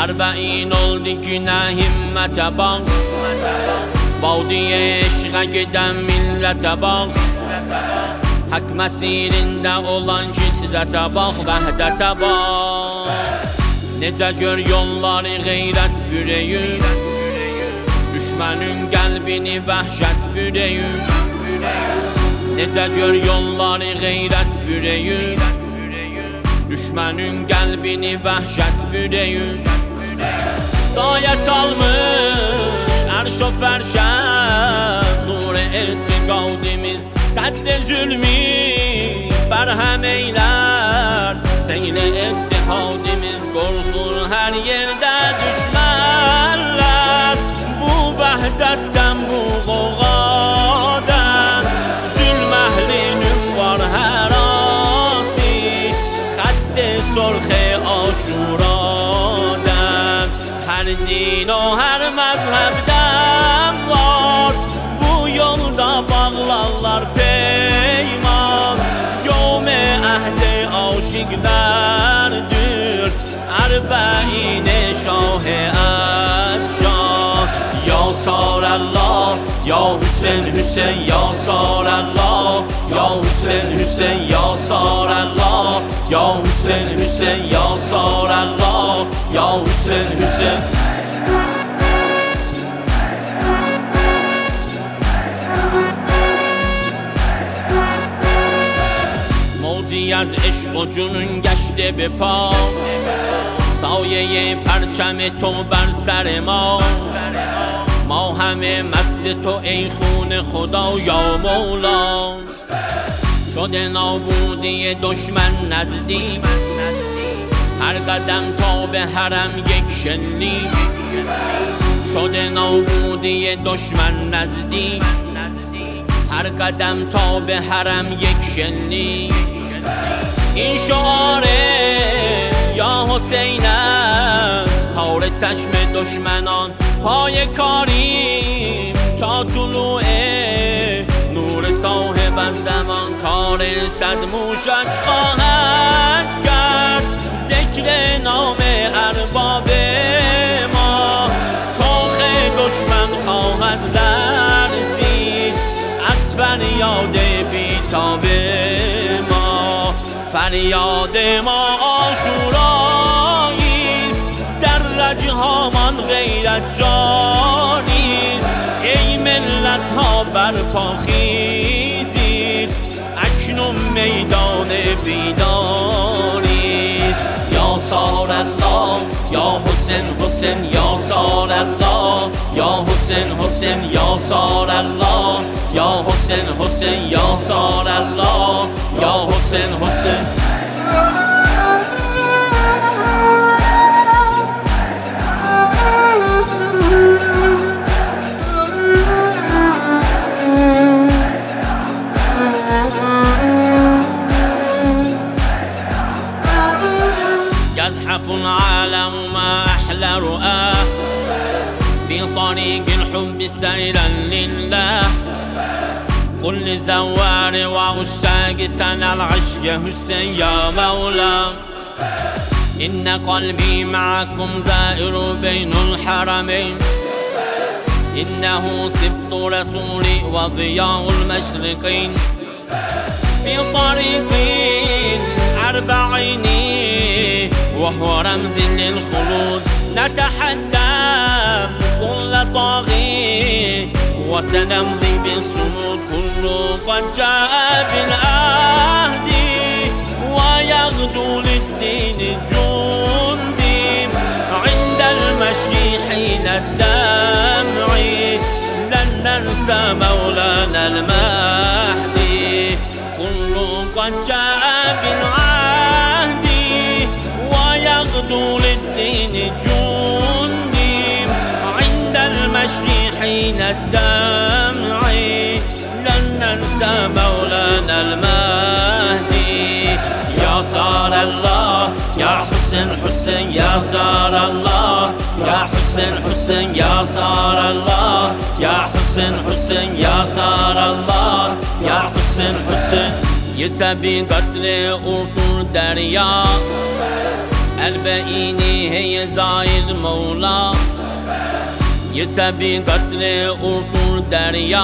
40 oldu günə himmətə bax, Vadiyə eşqə gedən millətə bax, Haqq məsirində olan kisrətə bax, vəhdətə bax. Necə gör yolları qeyrət bürəyir, Düşmənin qəlbini vəhşət bürəyir. Necə gör yolları qeyrət bürəyir, Düşmənin qəlbini vəhşət bürəyir. Sayə salmış ərş o fərşə, nur etiqadimiz sədd-i zülmü bərhəm eylər. Seyr-i ittihadimiz qorxur hər yerdə düşmənlər. Bu vəhdətdən, bu qoğadan, zülm əhlinin var hər asi, xədd-i sorx-i aşuradan. Hər din o hər məzhəbdən var, bu yolda bağlarlar peyman. Yom-i əhd-i aşiqlərdir, ərbəin-i şah-ı ədşan. Ya Sarəllah, ya Hüseyn, Hüseyn, ya Sarəllah, ya Hüseyn, Hüseyn, ya Sarəllah, ya Hüseyn, Hüseyn, ya Sarəllah, ya Hüseyn, Hüseyn. Mavci az eşq o cünün geçti be pa, سایه پرچم تو بر سر ما همه مست تو ای خون خدا یا مولا. شده نابودی دشمن نزدیک، هر قدم تا به حرم یک شلیک. شده نابودی دشمن نزدیک، هر قدم تا به حرم یک شلیک. این شعاره یا حسین است، خار چشم دشمنان پای کاریم تا طلوع نور صاحب زمان. کار صد موشک خواهد کرد، ذکر نام ارباب ما. کاخ دشمن خواهد لرزید از فریاد بیتاب ما. فریاد ما آشوراییست، در رجهامان غیرت جاریست. ای ملت ها برپا خیزید، اکنون میدان بیداریست. یا سارالله، یا حسین، حسین، یا سارالله، یا حسین، حسین، یا سارالله، یا حسین، حسین، یا سارالله، یا حسین، حسین. يزحف العالم ما أحلى رؤاه، في طريق الحب سيرا لله. كل زوار وعشاق سنى العشق حسين يا مولا. إن قلبي معكم زائر بين الحرمين، إنه سبط رسولي وضياء المشرقين. في طريق الأربعين وهو رمز للخلود، نتحدى كل طاغي وسنمضي بالصمود. كل قد جاء بالعهد ويغدو للدين جندي، عند المشي حين الدمع لن ننسى مولانا المهدي. كل قد جاء بالعهد ويغدو للدين جندي، عند المشي حين الدمع لن ننسى مولانا المهدي. يا ثار الله، يا حسين، حسين، يا ثار الله، يا حسين، حسين، يا ثار الله، يا حسين، حسين، يا ثار الله، يا حسين، حسين. ये सभी कतरे उठूं दरिया, البعینی ہے ظاہر مولا، یہ سبھی قطرے اردو دریا،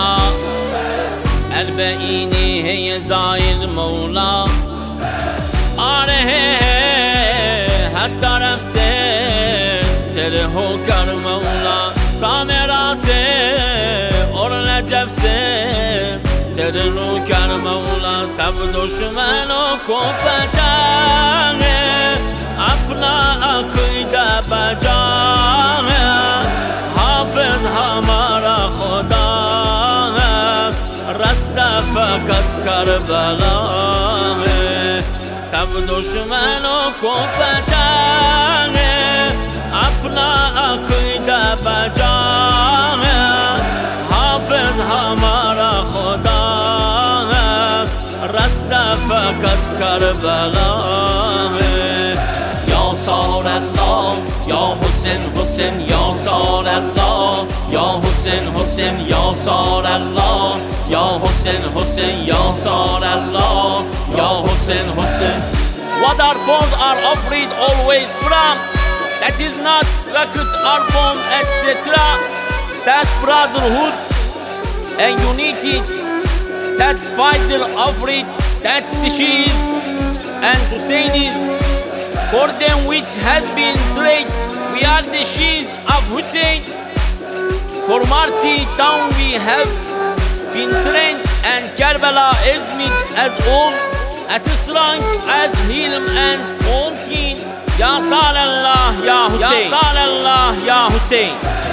البعینی ہے یہ ظاہر مولا، آ رہے ہیں ہر طرف سے تیرے ہو کر مولا، سامرا سے اور نجف سے تیرے ہو کر مولا، سب دشمنوں کو پتہ ہے اپنا عقیدہ بجا ہے، حافظ ہمارا خدا ہے، رستہ فقط کربلا ہے، سب دشمنوں کو پتہ ہے اپنا عقیدہ بجا ہے، حافظ ہمارا خدا ہے، رستہ فقط کربلا ہے۔ یا صار اللہ یا حسین حسین یا صار اللہ یا حسین حسین یا صار اللہ یا حسین حسین یا صار اللہ یا حسین حسین. What our bones are afraid always from, that is not rocket or bomb etc. That's brotherhood and unity, that's fighter afraid, that's the Shiites and Husseinis. For them which has been trade, we are the Shiites of Hussein. For Marty town we have been trained, and Karbala is made as old, as strong as Hilm and Mountain. Ya Salallah, Ya Hussein. Ya Salallah, Ya Hussein.